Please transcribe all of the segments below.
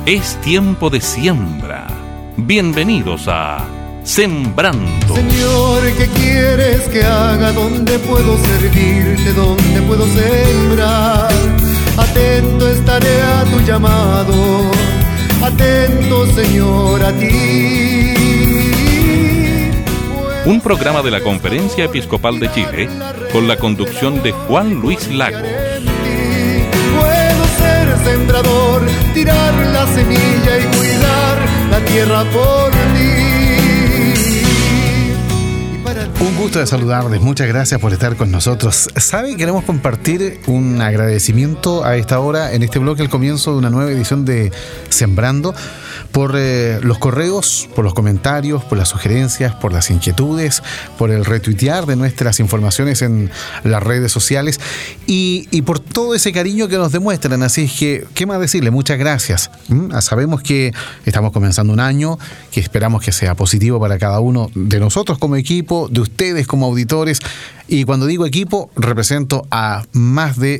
Es tiempo de siembra. Bienvenidos a Sembrando. Señor, ¿qué quieres que haga? ¿Dónde puedo servirte? ¿Dónde puedo sembrar? Atento estaré a tu llamado. Atento, Señor, a ti. Un programa de la Conferencia Episcopal de Chile con la conducción de Juan Luis Lagos. Puedo ser sembrador, tirar la semilla y cuidar la tierra por mí. Un gusto de saludarles, muchas gracias por estar con nosotros. ¿Sabe? Queremos compartir un agradecimiento a esta hora, en este bloque, el comienzo de una nueva edición de Sembrando, por los correos, por los comentarios, por las sugerencias, por las inquietudes, por el retuitear de nuestras informaciones en las redes sociales y por todo ese cariño que nos demuestran. Así es que, ¿qué más decirle? Muchas gracias. Sabemos que estamos comenzando un año, que esperamos que sea positivo para cada uno de nosotros como equipo, de ustedes como auditores. Y cuando digo equipo, represento a más de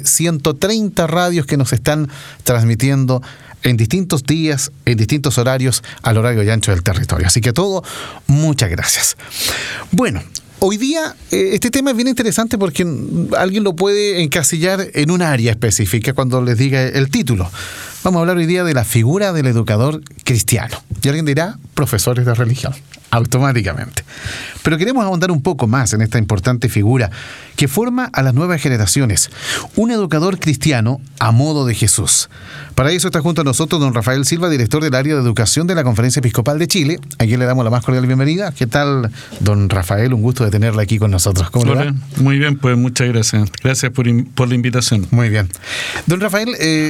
130 radios que nos están transmitiendo en distintos días, en distintos horarios, al horario y ancho del territorio. Así que todo, muchas gracias. Bueno, hoy día este tema es bien interesante porque alguien lo puede encasillar en un área específica cuando les diga el título. Vamos a hablar hoy día de la figura del educador cristiano. Y alguien dirá, profesores de religión, automáticamente. Pero queremos ahondar un poco más en esta importante figura que forma a las nuevas generaciones. Un educador cristiano a modo de Jesús. Para eso está junto a nosotros don Rafael Silva, director del área de educación de la Conferencia Episcopal de Chile. A quien le damos la más cordial bienvenida. ¿Qué tal, don Rafael? Un gusto de tenerla aquí con nosotros. ¿Cómo le va? Muy bien, pues muchas gracias. Gracias por la invitación. Muy bien. Don Rafael,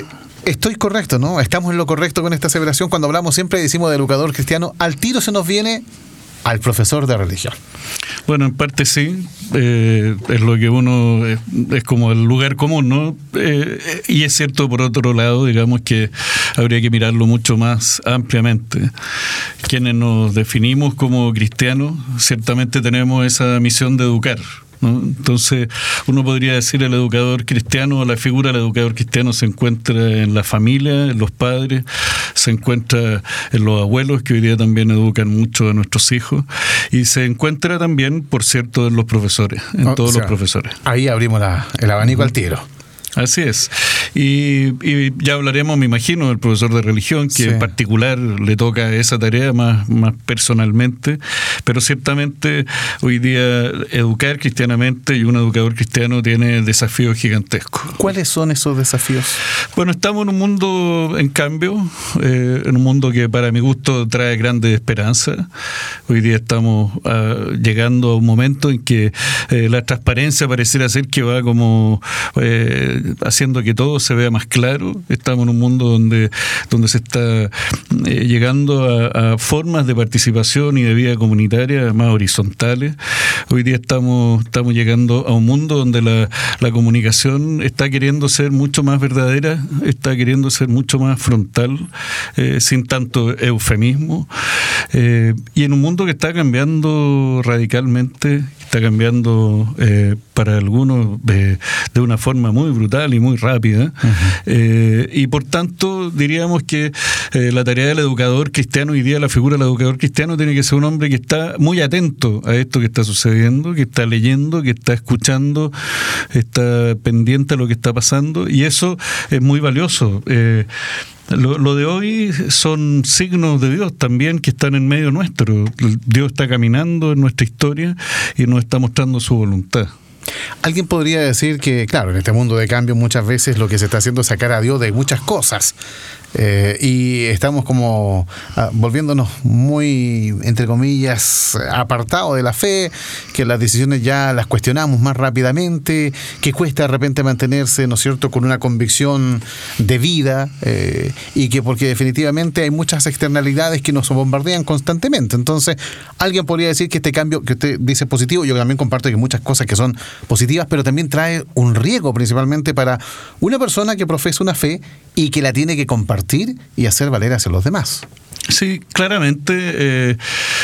estoy correcto, ¿no? Estamos en lo correcto con esta aseveración. Cuando hablamos siempre decimos de educador cristiano, al tiro se nos viene al profesor de religión. Bueno, en parte sí, es lo que uno es como el lugar común, ¿no? Y es cierto, por otro lado, digamos que habría que mirarlo mucho más ampliamente. Quienes nos definimos como cristianos, ciertamente tenemos esa misión de educar, ¿no? Entonces uno podría decir el educador cristiano, la figura del educador cristiano se encuentra en la familia, en los padres, se encuentra en los abuelos que hoy día también educan mucho a nuestros hijos y se encuentra también, por cierto, en los profesores, en todos los profesores. Ahí abrimos el abanico al tiro. Así es. Y ya hablaremos, me imagino, del profesor de religión, que en particular le toca esa tarea más personalmente, pero ciertamente hoy día educar cristianamente y un educador cristiano tiene desafíos gigantescos. ¿Cuáles son esos desafíos? Bueno, estamos en un mundo en cambio, en un mundo que para mi gusto trae grandes esperanzas. Hoy día estamos llegando a un momento en que la transparencia pareciera ser que va como haciendo que todo se vea más claro. Estamos en un mundo donde se está llegando a formas de participación y de vida comunitaria más horizontales. Hoy día estamos llegando a un mundo donde la comunicación está queriendo ser mucho más verdadera, está queriendo ser mucho más frontal, sin tanto eufemismo, y en un mundo que está cambiando radicalmente, está cambiando para algunos de una forma muy brutal y muy rápida. Y por tanto diríamos que la tarea del educador cristiano hoy día, la figura del educador cristiano tiene que ser un hombre que está muy atento a esto que está sucediendo, que está leyendo, que está escuchando, está pendiente a lo que está pasando, y eso es muy valioso. Lo de hoy son signos de Dios también que están en medio nuestro. Dios está caminando en nuestra historia y nos está mostrando su voluntad. Alguien podría decir que, claro, en este mundo de cambio muchas veces lo que se está haciendo es sacar a Dios de muchas cosas. Y estamos como volviéndonos muy, entre comillas, apartados de la fe, que las decisiones ya las cuestionamos más rápidamente, que cuesta de repente mantenerse, ¿no es cierto?, con una convicción de vida, y que porque definitivamente hay muchas externalidades que nos bombardean constantemente. Entonces, alguien podría decir que este cambio que usted dice positivo, yo también comparto que muchas cosas que son positivas, pero también trae un riesgo principalmente para una persona que profesa una fe y que la tiene que compartir y hacer valer hacia los demás. Sí, claramente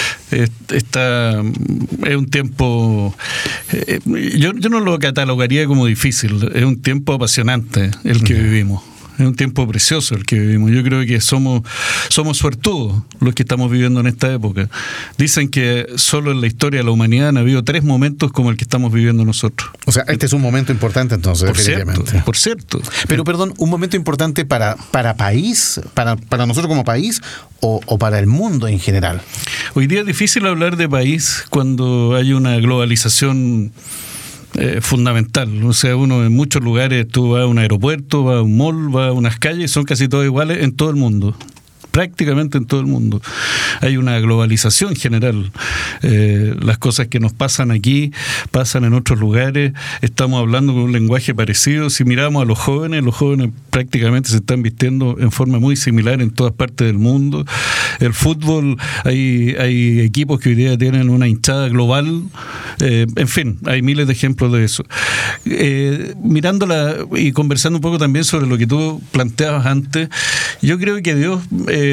es un tiempo, yo no lo catalogaría como difícil, es un tiempo apasionante el que vivimos. Es un tiempo precioso el que vivimos. Yo creo que somos suertudos los que estamos viviendo en esta época. Dicen que solo en la historia de la humanidad han habido 3 momentos como el que estamos viviendo nosotros. O sea, este es un momento importante entonces, definitivamente. Por cierto. Pero perdón, ¿un momento importante para país, para nosotros como país o para el mundo en general? Hoy día es difícil hablar de país cuando hay una globalización fundamental. O sea, uno en muchos lugares, tú vas a un aeropuerto, vas a un mall, vas a unas calles, son casi todas iguales en todo el mundo. Prácticamente en todo el mundo. Hay una globalización general. Las cosas que nos pasan aquí pasan en otros lugares. Estamos hablando con un lenguaje parecido. Si miramos a los jóvenes prácticamente se están vistiendo en forma muy similar en todas partes del mundo. El fútbol, hay equipos que hoy día tienen una hinchada global. En fin, hay miles de ejemplos de eso. Mirándola y conversando un poco también sobre lo que tú planteabas antes, yo creo que Dios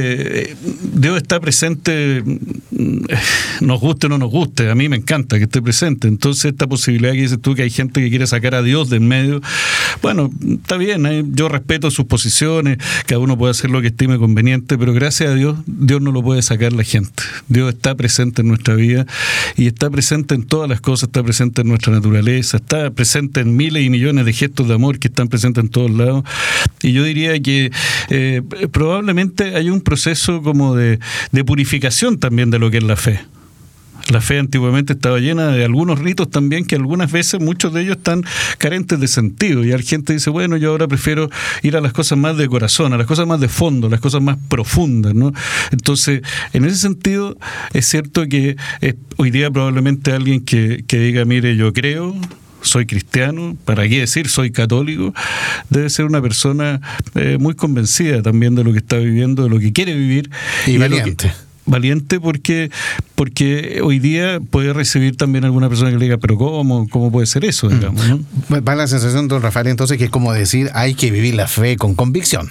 está presente, nos guste o no nos guste. A mí me encanta que esté presente. Entonces esta posibilidad que dices tú, que hay gente que quiere sacar a Dios de en medio, bueno, está bien, yo respeto sus posiciones, cada uno puede hacer lo que estime conveniente, pero gracias a Dios no lo puede sacar la gente. Dios está presente en nuestra vida y está presente en todas las cosas, está presente en nuestra naturaleza, está presente en miles y millones de gestos de amor que están presentes en todos lados. Y yo diría que probablemente hay un proceso como de purificación también de lo que es la fe. La fe antiguamente estaba llena de algunos ritos también que algunas veces, muchos de ellos están carentes de sentido, y la gente dice, bueno, yo ahora prefiero ir a las cosas más de corazón, a las cosas más de fondo, a las cosas más profundas, ¿no? Entonces, en ese sentido, es cierto que hoy día probablemente alguien que diga, mire, yo creo, soy cristiano, ¿para qué decir soy católico? Debe ser una persona muy convencida también de lo que está viviendo, de lo que quiere vivir. Y valiente. Valiente porque hoy día puede recibir también alguna persona que le diga, pero ¿cómo puede ser eso? Digamos, ¿no? Va la sensación, don Rafael, entonces, que es como decir, hay que vivir la fe con convicción.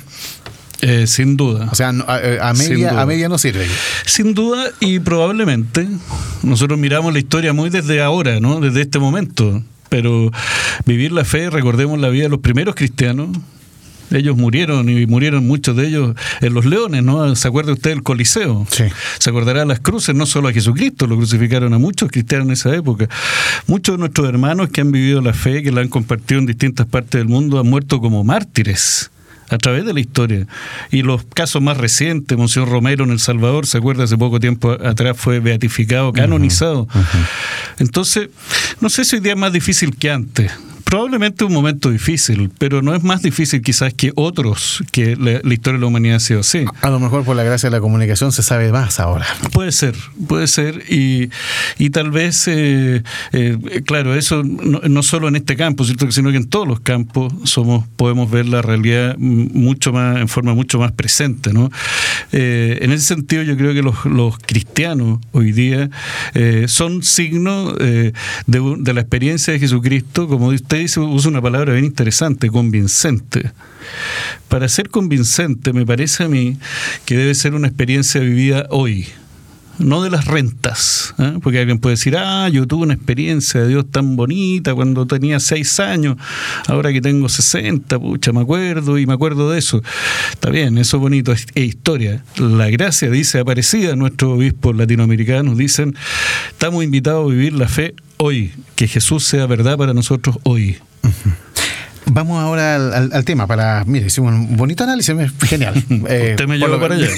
Sin duda. O sea, a media no sirve. Sin duda, y probablemente nosotros miramos la historia muy desde ahora, ¿no? Desde este momento. Pero vivir la fe, recordemos la vida de los primeros cristianos. Ellos murieron, y murieron muchos de ellos en los leones, ¿no? ¿Se acuerda usted del Coliseo? Sí. Se acordará de las cruces, no solo a Jesucristo, lo crucificaron a muchos cristianos en esa época. Muchos de nuestros hermanos que han vivido la fe, que la han compartido en distintas partes del mundo, han muerto como mártires a través de la historia. Y los casos más recientes, Monseñor Romero en El Salvador, ¿se acuerda? Hace poco tiempo atrás fue beatificado, canonizado. Entonces, no sé si hoy día es más difícil que antes. Probablemente un momento difícil, pero no es más difícil quizás que otros, que la historia de la humanidad ha sido así. A lo mejor por la gracia de la comunicación se sabe más ahora. Puede ser, y tal vez, claro, eso no solo en este campo, ¿cierto? Sino que en todos los campos podemos ver la realidad mucho más, en forma mucho más presente, ¿no? En ese sentido, yo creo que los cristianos hoy día son signo de la experiencia de Jesucristo, como usted dice, usa una palabra bien interesante, convincente. Para ser convincente, me parece a mí que debe ser una experiencia vivida hoy, no de las rentas, ¿eh? Porque alguien puede decir, yo tuve una experiencia de Dios tan bonita cuando tenía 6 años, ahora que tengo 60, me acuerdo de eso. Está bien, eso es bonito, es historia. La gracia, dice Aparecida, nuestros obispos latinoamericanos dicen, estamos invitados a vivir la fe hoy, que Jesús sea verdad para nosotros hoy. Uh-huh. Vamos ahora al tema. Mire, hicimos un bonito análisis, genial. Usted me lleva para allá.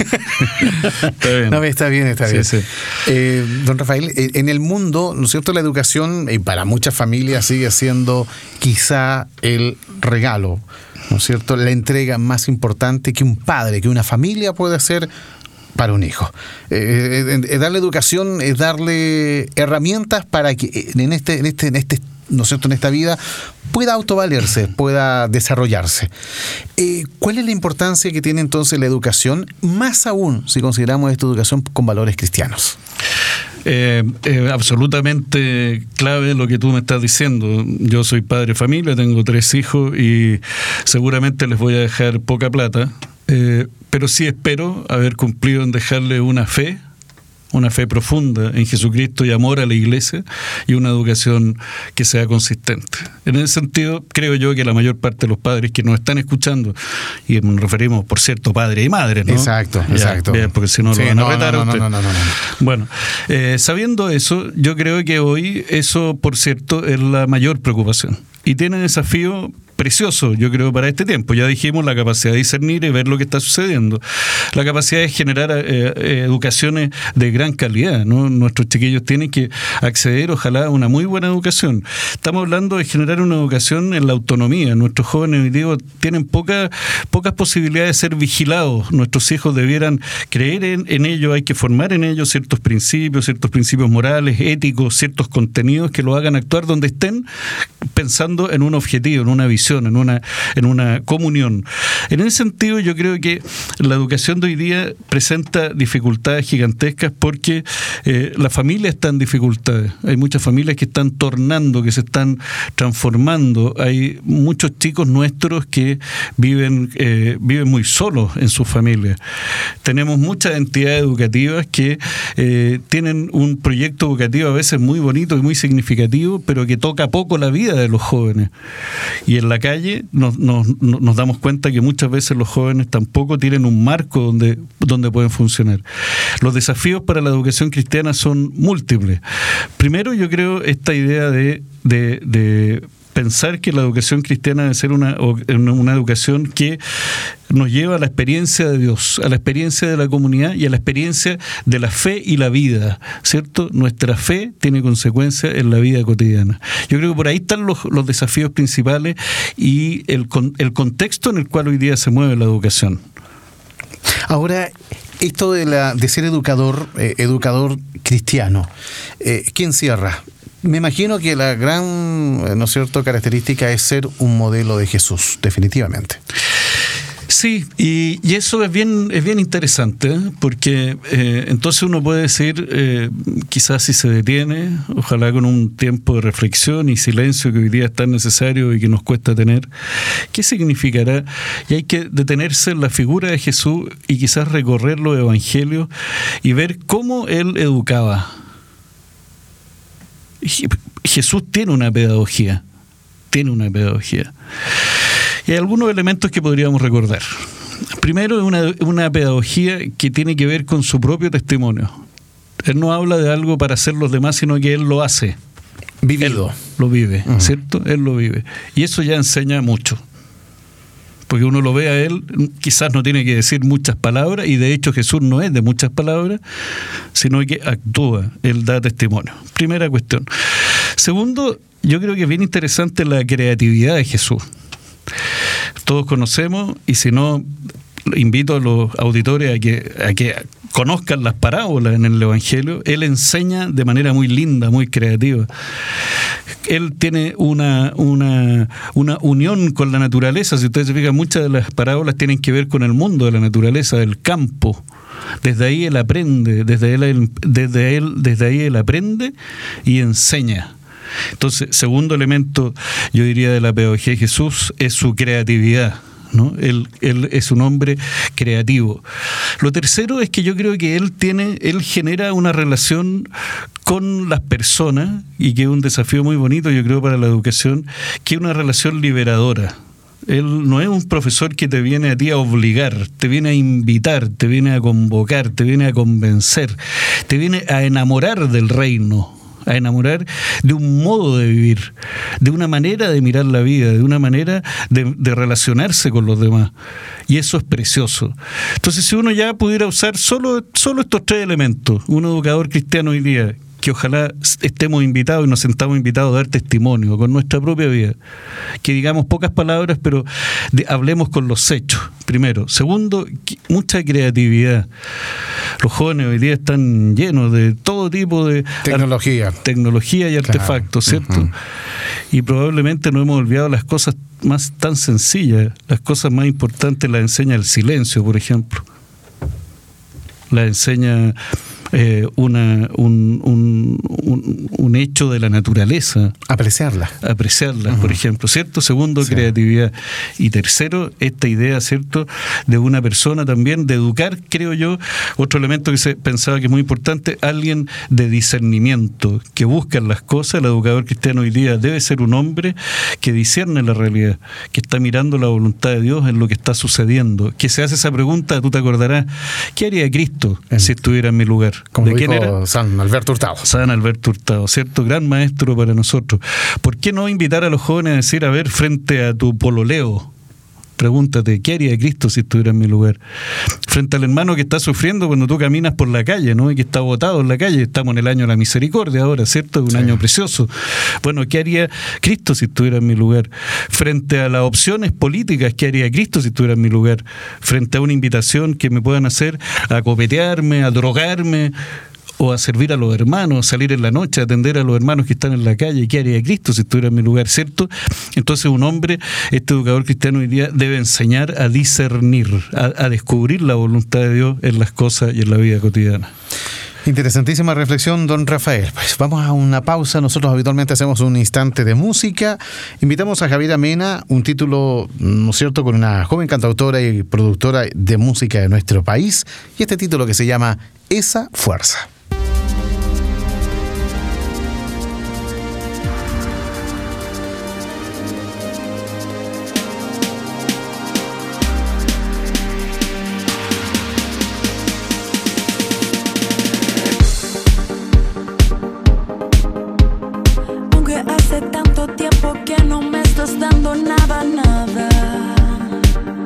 Está bien. Sí. Don Rafael, en el mundo, ¿no es cierto?, la educación para muchas familias sigue siendo quizá el regalo, ¿no es cierto?, la entrega más importante que un padre, que una familia puede hacer para un hijo. Darle educación es darle herramientas para que en este ¿no es cierto?, en esta vida pueda autovalerse, pueda desarrollarse. ¿Cuál es la importancia que tiene entonces la educación, más aún si consideramos esta educación con valores cristianos? Absolutamente clave lo que tú me estás diciendo. Yo soy padre de familia, tengo 3 hijos y seguramente les voy a dejar poca plata, pero sí espero haber cumplido en dejarle una fe una fe profunda en Jesucristo y amor a la Iglesia, y una educación que sea consistente. En ese sentido, creo yo que la mayor parte de los padres que nos están escuchando, y nos referimos, por cierto, padre y madre, ¿no? Exacto. Bien, porque si no lo van a retar a usted. No. Bueno, sabiendo eso, yo creo que hoy eso, por cierto, es la mayor preocupación. Y tiene desafío precioso, yo creo, para este tiempo. Ya dijimos la capacidad de discernir y ver lo que está sucediendo. La capacidad de generar educaciones de gran calidad, ¿no? Nuestros chiquillos tienen que acceder, ojalá, a una muy buena educación. Estamos hablando de generar una educación en la autonomía. Nuestros jóvenes, digo, tienen pocas posibilidades de ser vigilados. Nuestros hijos debieran creer en ello, hay que formar en ellos ciertos principios morales, éticos, ciertos contenidos que lo hagan actuar donde estén, pensando en un objetivo, en una visión, en una comunión. En ese sentido, yo creo que la educación de hoy día presenta dificultades gigantescas porque la familia está en dificultades. Hay muchas familias que están tornando, que se están transformando. Hay muchos chicos nuestros que viven muy solos en sus familias. Tenemos muchas entidades educativas que tienen un proyecto educativo a veces muy bonito y muy significativo, pero que toca poco la vida de los jóvenes. Y en la calle nos damos cuenta que muchas veces los jóvenes tampoco tienen un marco donde pueden funcionar. Los desafíos para la educación cristiana son múltiples. Primero, yo creo esta idea de pensar que la educación cristiana debe ser una educación que nos lleva a la experiencia de Dios, a la experiencia de la comunidad y a la experiencia de la fe y la vida, ¿cierto? Nuestra fe tiene consecuencias en la vida cotidiana. Yo creo que por ahí están los desafíos principales y el contexto en el cual hoy día se mueve la educación. Ahora, esto de ser educador cristiano, ¿qué encierra? Me imagino que la gran, ¿no es cierto?, característica es ser un modelo de Jesús, definitivamente. Sí, y eso es bien interesante, porque entonces uno puede decir, quizás si se detiene, ojalá con un tiempo de reflexión y silencio que hoy día es tan necesario y que nos cuesta tener, ¿qué significará? Y hay que detenerse en la figura de Jesús y quizás recorrer los evangelios y ver cómo Él educaba. Jesús tiene una pedagogía. Y hay algunos elementos que podríamos recordar. Primero, una pedagogía que tiene que ver con su propio testimonio. Él no habla de algo para hacer los demás, sino que Él lo hace. Vivido. Él lo vive, ¿cierto? Él lo vive. Y eso ya enseña mucho. Porque uno lo ve a Él, quizás no tiene que decir muchas palabras, y de hecho Jesús no es de muchas palabras, sino que actúa, Él da testimonio. Primera cuestión. Segundo, yo creo que es bien interesante la creatividad de Jesús. Todos conocemos, y si no, invito a los auditores a que conozcan las parábolas en el Evangelio. Él enseña de manera muy linda, muy creativa. Él tiene una unión con la naturaleza. Si ustedes se fijan, muchas de las parábolas tienen que ver con el mundo de la naturaleza, del campo. Desde ahí Él aprende, desde ahí Él aprende y enseña. Entonces, segundo elemento, yo diría, de la pedagogía de Jesús es su creatividad, ¿no? Él es un hombre creativo. Lo tercero es que yo creo que él genera una relación con las personas, y que es un desafío muy bonito, yo creo, para la educación, que es una relación liberadora. Él no es un profesor que te viene a ti a obligar, te viene a invitar, te viene a convocar, te viene a convencer, te viene a enamorar del reino, a enamorar de un modo de vivir, de una manera de mirar la vida, de una manera de relacionarse con los demás. Y eso es precioso. Entonces, si uno ya pudiera usar solo estos tres elementos, un educador cristiano hoy día, que ojalá estemos invitados y nos sentamos invitados a dar testimonio con nuestra propia vida, que digamos pocas palabras, pero hablemos con los hechos, primero. Segundo, mucha creatividad. Los jóvenes hoy día están llenos de todo tipo de tecnología y artefactos, ¿cierto? Uh-huh. Y probablemente no hemos olvidado las cosas más tan sencillas. Las cosas más importantes las enseña el silencio, por ejemplo. Las enseña un hecho de la naturaleza. Apreciarla, por ejemplo, ¿cierto? Segundo, sí. Creatividad. Y tercero, esta idea, ¿cierto?, de una persona también, de educar, creo yo, otro elemento que se pensaba que es muy importante, alguien de discernimiento, que busca las cosas. El educador cristiano hoy día debe ser un hombre que discierne la realidad, que está mirando la voluntad de Dios en lo que está sucediendo, que se hace esa pregunta, tú te acordarás, ¿qué haría Cristo si estuviera en mi lugar? Como ¿De quién era? San Alberto Hurtado. San Alberto Hurtado, ¿cierto? Gran maestro para nosotros. ¿Por qué no invitar a los jóvenes a decir, a ver, frente a tu pololeo, pregúntate, ¿qué haría Cristo si estuviera en mi lugar? Frente al hermano que está sufriendo cuando tú caminas por la calle, ¿no? Y que está botado en la calle, estamos en el año de la misericordia ahora, ¿cierto? Un año precioso. Bueno, ¿qué haría Cristo si estuviera en mi lugar? Frente a las opciones políticas, ¿qué haría Cristo si estuviera en mi lugar? Frente a una invitación que me puedan hacer a copetearme, a drogarme, o a servir a los hermanos, salir en la noche, a atender a los hermanos que están en la calle. ¿Qué haría Cristo si estuviera en mi lugar? ¿Cierto? Entonces un hombre, este educador cristiano hoy día, debe enseñar a discernir, a descubrir la voluntad de Dios en las cosas y en la vida cotidiana. Interesantísima reflexión, don Rafael. Pues vamos a una pausa. Nosotros habitualmente hacemos un instante de música. Invitamos a Javiera Mena, un título, ¿no es cierto?, con una joven cantautora y productora de música de nuestro país, y este título que se llama Esa Fuerza.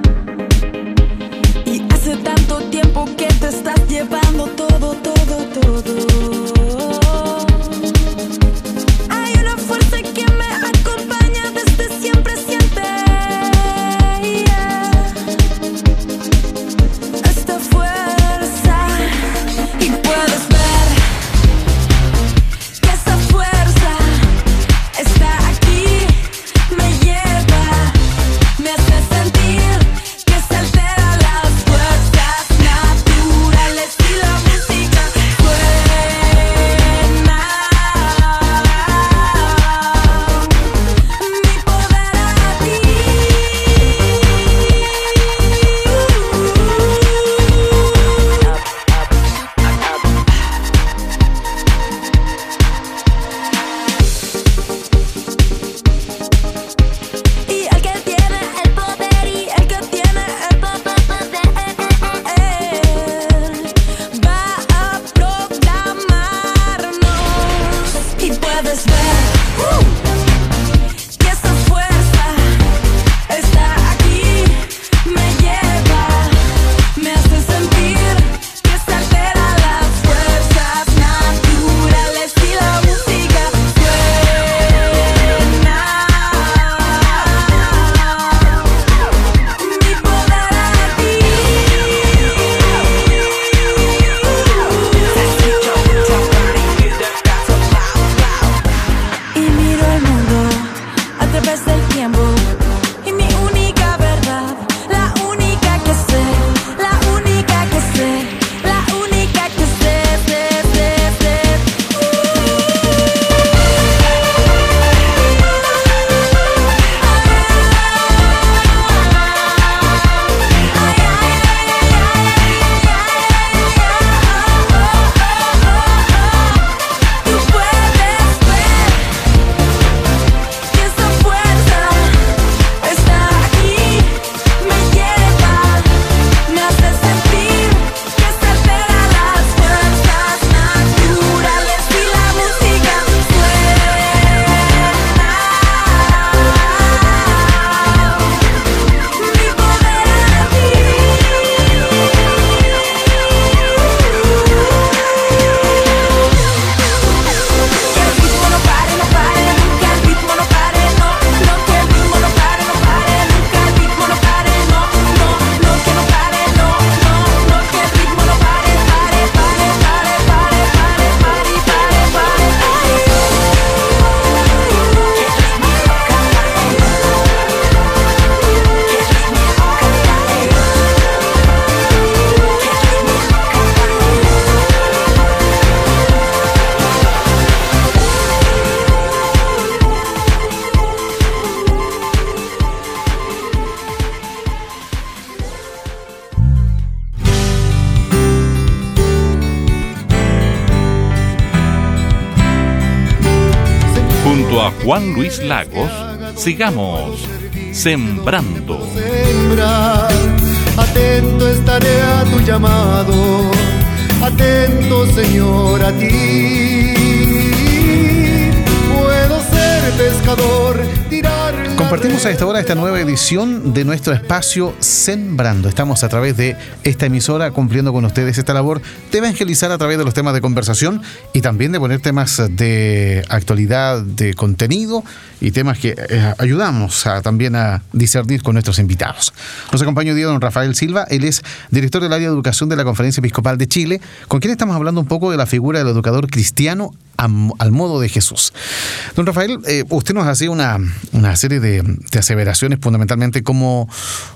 Hace tanto tiempo que te estás llevando todo, todo, todo. junto a Juan Luis Lagos, sigamos sembrando. Atento estaré a tu llamado, atento, Señor, a ti. Puedo ser pescador, tirar. Compartimos a esta hora esta nueva edición de nuestro espacio Sembrando. Estamos a través de esta emisora cumpliendo con ustedes esta labor de evangelizar a través de los temas de conversación y también de poner temas de actualidad, de contenido y temas que ayudamos también a discernir con nuestros invitados. Nos acompaña hoy día don Rafael Silva. Él es director del área de educación de la Conferencia Episcopal de Chile, con quien estamos hablando un poco de la figura del educador cristiano al modo de Jesús. Don Rafael, usted nos hacía una serie de aseveraciones, fundamentalmente cómo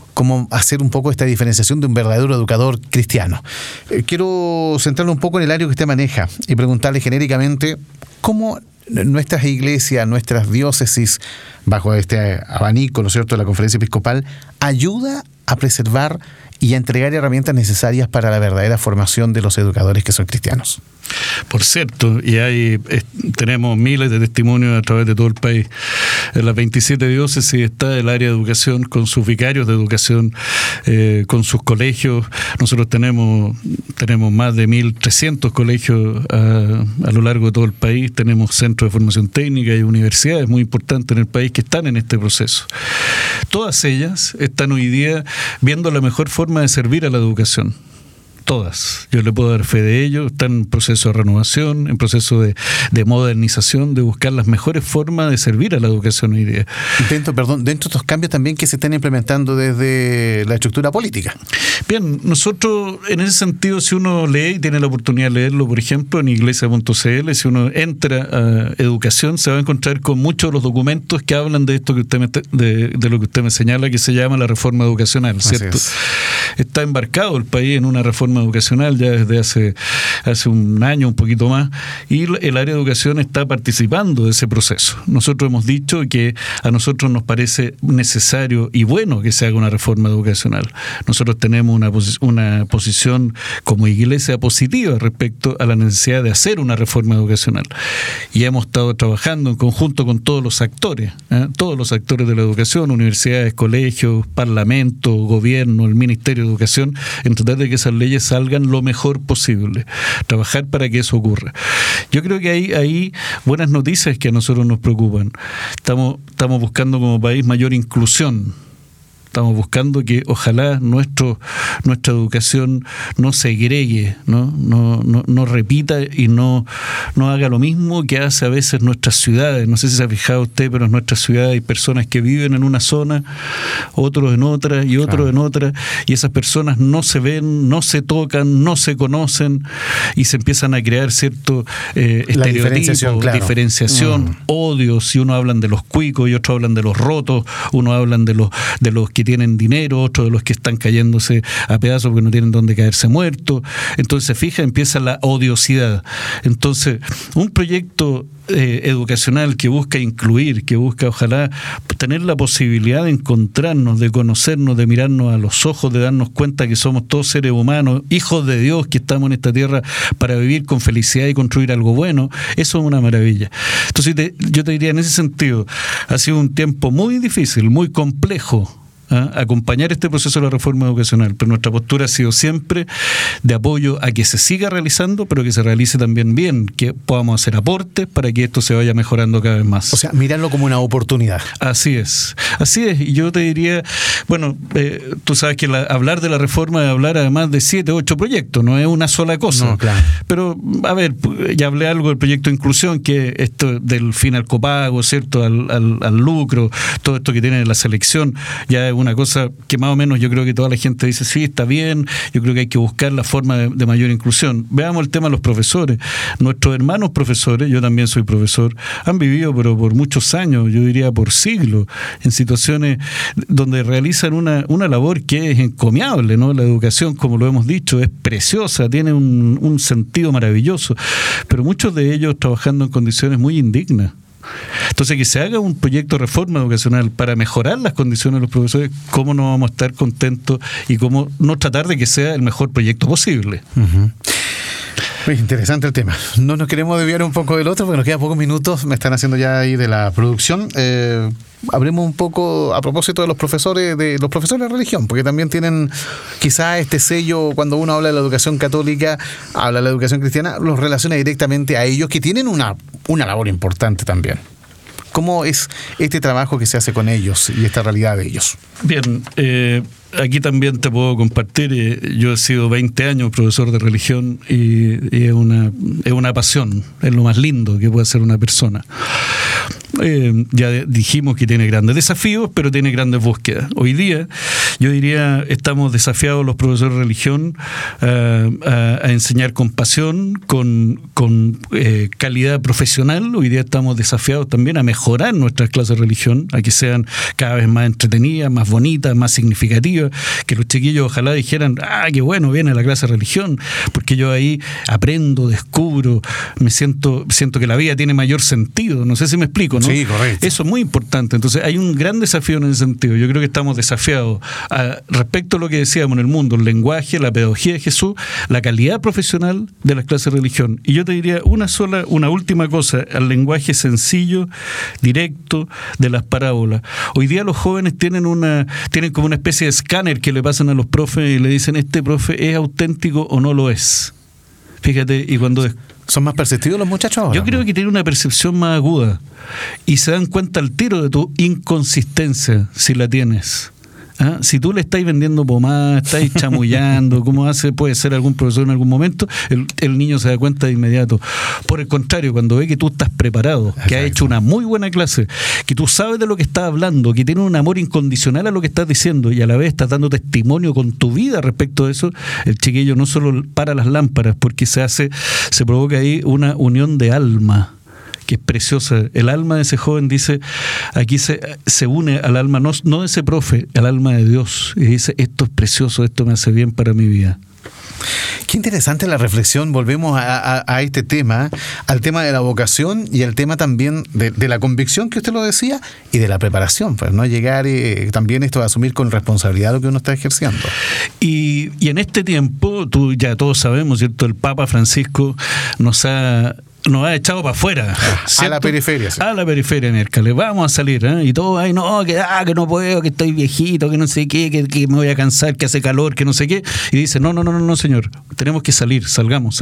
hacer un poco esta diferenciación de un verdadero educador cristiano. Quiero centrarlo un poco en el área que usted maneja y preguntarle genéricamente cómo nuestras iglesias, nuestras diócesis, bajo este abanico, ¿no es cierto?, de la Conferencia Episcopal, ayuda a preservar y a entregar herramientas necesarias para la verdadera formación de los educadores que son cristianos. Por cierto, y tenemos miles de testimonios a través de todo el país. En las 27 diócesis está el área de educación con sus vicarios de educación, con sus colegios. Nosotros tenemos más de 1.300 colegios a lo largo de todo el país. Tenemos centros de formación técnica y universidades muy importantes en el país que están en este proceso. Todas ellas están hoy día viendo la mejor forma de servir a la educación. Todas. Yo le puedo dar fe de ello. Están en proceso de renovación, en proceso de modernización, de buscar las mejores formas de servir a la educación hoy día. Dentro de estos cambios también que se están implementando desde la estructura política. Bien, nosotros en ese sentido, si uno lee y tiene la oportunidad de leerlo, por ejemplo, en iglesia.cl, si uno entra a educación, se va a encontrar con muchos de los documentos que hablan de esto que usted de lo que usted me señala, que se llama la reforma educacional, ¿cierto? Está embarcado el país en una reforma educacional ya desde hace un año, un poquito más, y el área de educación está participando de ese proceso. Nosotros hemos dicho que a nosotros nos parece necesario y bueno que se haga una reforma educacional. Nosotros tenemos una posición como iglesia positiva respecto a la necesidad de hacer una reforma educacional, y hemos estado trabajando en conjunto con todos los actores de la educación, universidades, colegios, parlamento, gobierno, el Ministerio de Educación, en tratar de que esas leyes salgan lo mejor posible, trabajar para que eso ocurra. Yo creo que hay buenas noticias que a nosotros nos preocupan. Estamos buscando como país mayor inclusión. Estamos buscando que ojalá nuestra educación no segregue, no repita y no haga lo mismo que hace a veces nuestras ciudades. No sé si se ha fijado usted, pero en nuestras ciudades hay personas que viven en una zona, otros en otra y otros en otra, y esas personas no se ven, no se tocan, no se conocen, y se empiezan a crear cierto estereotipos, diferenciación, odios, y uno hablan de los cuicos y otros hablan de los rotos, uno hablan de los que tienen dinero, otros de los que están cayéndose a pedazos porque no tienen dónde caerse muertos. Entonces se fija, empieza la odiosidad. Entonces, un proyecto educacional que busca incluir, que busca ojalá tener la posibilidad de encontrarnos, de conocernos, de mirarnos a los ojos, de darnos cuenta que somos todos seres humanos, hijos de Dios, que estamos en esta tierra para vivir con felicidad y construir algo bueno. Eso es una maravilla. Entonces yo te diría, en ese sentido, ha sido un tiempo muy difícil, muy complejo, acompañar este proceso de la reforma educacional, pero nuestra postura ha sido siempre de apoyo a que se siga realizando, pero que se realice también bien, que podamos hacer aportes para que esto se vaya mejorando cada vez más. O sea, mirarlo como una oportunidad. Así es, y yo te diría, bueno, tú sabes que hablar de la reforma es hablar además de 7, 8 proyectos, no es una sola cosa. No, claro. Pero, a ver, ya hablé algo del proyecto de inclusión, que esto del fin al copago, ¿cierto?, al lucro, todo esto que tiene la selección, ya es una cosa que más o menos yo creo que toda la gente dice, sí, está bien, yo creo que hay que buscar la forma de mayor inclusión. Veamos el tema de los profesores. Nuestros hermanos profesores, yo también soy profesor, han vivido pero por muchos años, yo diría por siglos, en situaciones donde realizan una labor que es encomiable, ¿no? La educación, como lo hemos dicho, es preciosa, tiene un sentido maravilloso, pero muchos de ellos trabajando en condiciones muy indignas. Entonces, que se haga un proyecto de reforma educacional para mejorar las condiciones de los profesores, ¿cómo no vamos a estar contentos y cómo no tratar de que sea el mejor proyecto posible? Uh-huh. Muy interesante el tema. No nos queremos desviar un poco del otro porque nos quedan pocos minutos. Me están haciendo ya ahí de la producción. Hablemos un poco a propósito de los profesores de religión, porque también tienen quizá este sello. Cuando uno habla de la educación católica, habla de la educación cristiana, los relaciona directamente a ellos, que tienen una labor importante también. ¿Cómo es este trabajo que se hace con ellos y esta realidad de ellos? Bien, aquí también te puedo compartir, yo he sido 20 años profesor de religión y es una pasión, es lo más lindo que puede hacer una persona. Ya dijimos que tiene grandes desafíos, pero tiene grandes búsquedas. Hoy día, yo diría, estamos desafiados los profesores de religión a enseñar con pasión, con calidad profesional. Hoy día estamos desafiados también a mejorar nuestras clases de religión, a que sean cada vez más entretenidas, más bonitas, más significativas, que los chiquillos ojalá dijeran, qué bueno, viene la clase de religión, porque yo ahí aprendo, descubro, me siento que la vida tiene mayor sentido. No sé si me explico, ¿no? Sí, correcto. Eso es muy importante. Entonces hay un gran desafío en ese sentido. Yo creo que estamos desafiados respecto a lo que decíamos en el mundo, el lenguaje, la pedagogía de Jesús, la calidad profesional de las clases de religión. Y yo te diría una última cosa, el lenguaje sencillo, directo de las parábolas. Hoy día los jóvenes tienen como una especie de escáner que le pasan a los profes y le dicen, ¿este profe es auténtico o no lo es? Fíjate, y cuando ¿son más perceptivos los muchachos ahora? Yo creo que tienen una percepción más aguda y se dan cuenta al tiro de tu inconsistencia, si la tienes. Si tú le estás vendiendo pomada, estás chamullando, ¿cómo puede ser algún profesor en algún momento? El niño se da cuenta de inmediato. Por el contrario, cuando ve que tú estás preparado, que has hecho una muy buena clase, que tú sabes de lo que estás hablando, que tienes un amor incondicional a lo que estás diciendo y a la vez estás dando testimonio con tu vida respecto de eso, el chiquillo no solo para las lámparas, porque se provoca ahí una unión de alma, que es preciosa. El alma de ese joven dice, aquí se une al alma, no de ese profe, al alma de Dios, y dice, esto es precioso, esto me hace bien para mi vida. Qué interesante la reflexión. Volvemos a este tema, al tema de la vocación y al tema también de la convicción que usted lo decía y de la preparación, pues no llegar también esto a asumir con responsabilidad lo que uno está ejerciendo. Y en este tiempo, ya todos sabemos, ¿cierto? El Papa Francisco nos ha echado para afuera, ¿cierto? A la periferia. Sí. A la periferia, miércoles. Vamos a salir, y todo, que no puedo, que estoy viejito, que no sé qué, que me voy a cansar, que hace calor, que no sé qué. Y dice, no, señor, tenemos que salir, salgamos.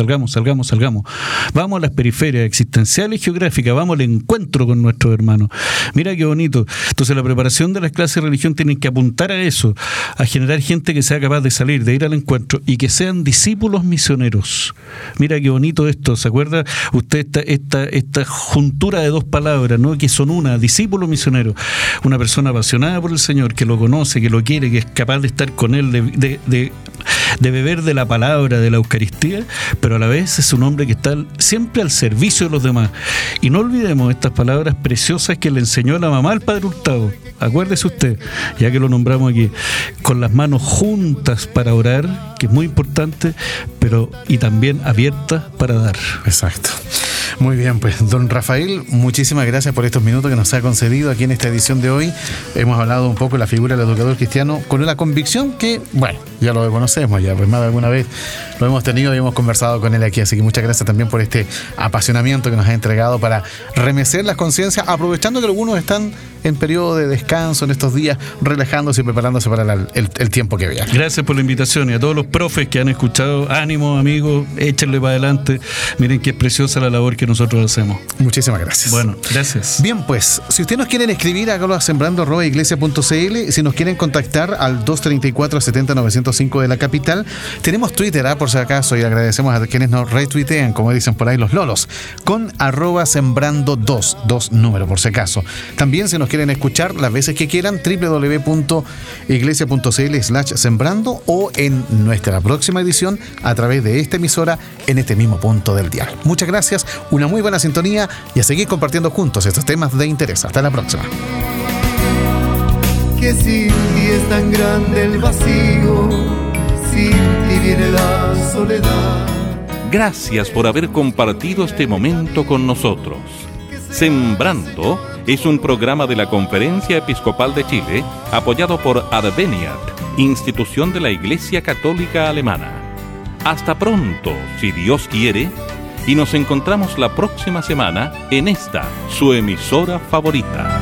Vamos a las periferias existenciales y geográficas, vamos al encuentro con nuestros hermanos. Mira qué bonito. Entonces la preparación de las clases de religión tienen que apuntar a eso, a generar gente que sea capaz de salir, de ir al encuentro y que sean discípulos misioneros. Mira qué bonito esto, ¿se acuerda usted esta juntura de dos palabras, ¿no? Que son una, discípulo misionero, una persona apasionada por el Señor, que lo conoce, que lo quiere, que es capaz de estar con Él, de beber de la palabra, de la Eucaristía, pero a la vez es un hombre que está siempre al servicio de los demás. Y no olvidemos estas palabras preciosas que le enseñó la mamá al Padre Hurtado. Acuérdese usted, ya que lo nombramos aquí, con las manos juntas para orar, que es muy importante, y también abiertas para dar. Exacto. Muy bien, pues don Rafael, muchísimas gracias por estos minutos que nos ha concedido aquí en esta edición de hoy. Hemos hablado un poco de la figura del educador cristiano con una convicción que, bueno, ya lo conocemos, ya pues más de alguna vez lo hemos tenido y hemos conversado con él aquí, así que muchas gracias también por este apasionamiento que nos ha entregado para remecer las conciencias, aprovechando que algunos están en periodo de descanso en estos días, relajándose y preparándose para el tiempo que viene. Gracias por la invitación y a todos los profes que han escuchado, ánimo amigos, échenle para adelante, miren que es preciosa la labor que nosotros hacemos. Muchísimas gracias. Bueno, gracias. Bien, pues, si ustedes nos quieren escribir a sembrando@iglesia.cl, si nos quieren contactar al 234-70-905 de la capital, tenemos Twitter, por si acaso, y agradecemos a quienes nos retuitean, como dicen por ahí los lolos, con @sembrando2, 2 número por si acaso. También si nos quieren escuchar las veces que quieran, www.iglesia.cl/sembrando o en nuestra próxima edición a través de esta emisora en este mismo punto del dial. Muchas gracias, una muy buena sintonía y a seguir compartiendo juntos estos temas de interés. Hasta la próxima. Que sin ti es tan grande el vacío, sin ti viene la soledad. Gracias por haber compartido este momento con nosotros. Sembrando es un programa de la Conferencia Episcopal de Chile apoyado por Adveniat, institución de la Iglesia Católica Alemana. Hasta pronto, si Dios quiere, y nos encontramos la próxima semana en esta, su emisora favorita.